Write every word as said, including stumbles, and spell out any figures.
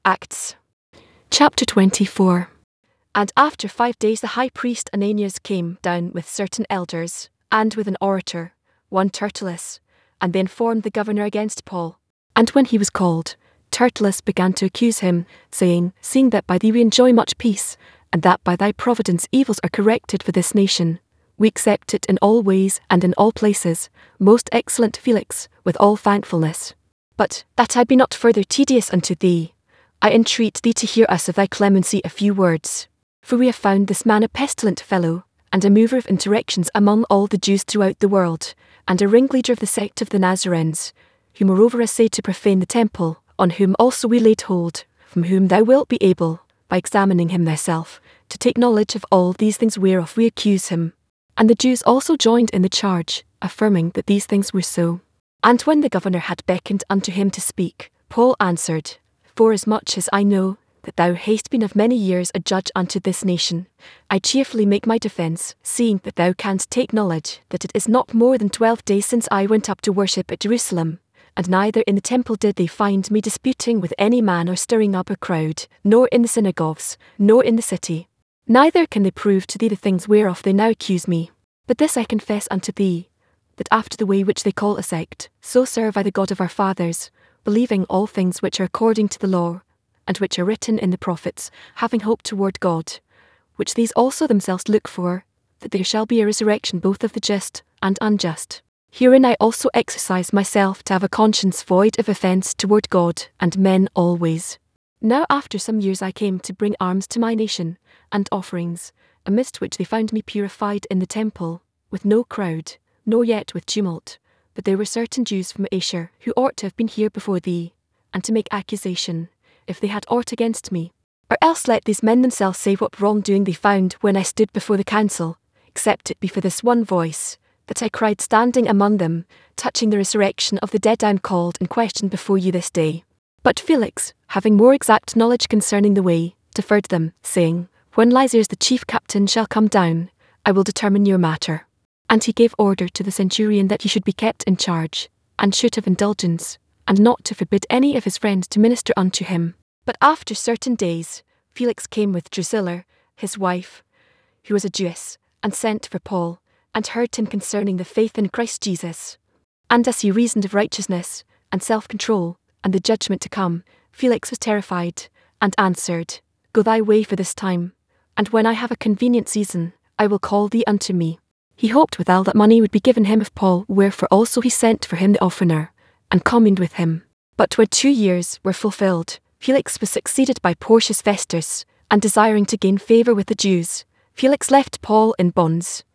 Acts. Chapter twenty-four. And after five days the high priest Ananias came down with certain elders, and with an orator, one Tertullus, and they informed the governor against Paul. And when he was called, Tertullus began to accuse him, saying, Seeing that by thee we enjoy much peace, and that by thy providence evils are corrected for this nation, we accept it in all ways and in all places, most excellent Felix, with all thankfulness. But, that I be not further tedious unto thee, I entreat thee to hear us of thy clemency a few words. For we have found this man a pestilent fellow, and a mover of insurrections among all the Jews throughout the world, and a ringleader of the sect of the Nazarenes, who moreover essayed to profane the temple, on whom also we laid hold, from whom thou wilt be able, by examining him thyself, to take knowledge of all these things whereof we accuse him. And the Jews also joined in the charge, affirming that these things were so. And when the governor had beckoned unto him to speak, Paul answered, Forasmuch as I know that thou hast been of many years a judge unto this nation, I cheerfully make my defence, seeing that thou canst take knowledge that it is not more than twelve days since I went up to worship at Jerusalem, and neither in the temple did they find me disputing with any man or stirring up a crowd, nor in the synagogues, nor in the city. Neither can they prove to thee the things whereof they now accuse me. But this I confess unto thee, that after the way which they call a sect, so serve I the God of our fathers, believing all things which are according to the law, and which are written in the prophets, having hope toward God, which these also themselves look for, that there shall be a resurrection both of the just and unjust. Herein I also exercise myself to have a conscience void of offence toward God and men always. Now after some years I came to bring alms to my nation, and offerings, amidst which they found me purified in the temple, with no crowd, nor yet with tumult. But there were certain Jews from Asia who ought to have been here before thee, and to make accusation, if they had aught against me. Or else let these men themselves say what wrongdoing they found when I stood before the council, except it be for this one voice, that I cried standing among them, touching the resurrection of the dead I am called and questioned before you this day. But Felix, having more exact knowledge concerning the way, deferred them, saying, When Lysias the chief captain shall come down, I will determine your matter. And he gave order to the centurion that he should be kept in charge, and should have indulgence, and not to forbid any of his friends to minister unto him. But after certain days, Felix came with Drusilla, his wife, who was a Jewess, and sent for Paul, and heard him concerning the faith in Christ Jesus. And as he reasoned of righteousness, and self-control, and the judgment to come, Felix was terrified, and answered, Go thy way for this time, and when I have a convenient season, I will call thee unto me. He hoped withal that money would be given him of Paul, wherefore also he sent for him the oftener, and communed with him. But when two years were fulfilled, Felix was succeeded by Porcius Festus, and desiring to gain favour with the Jews, Felix left Paul in bonds,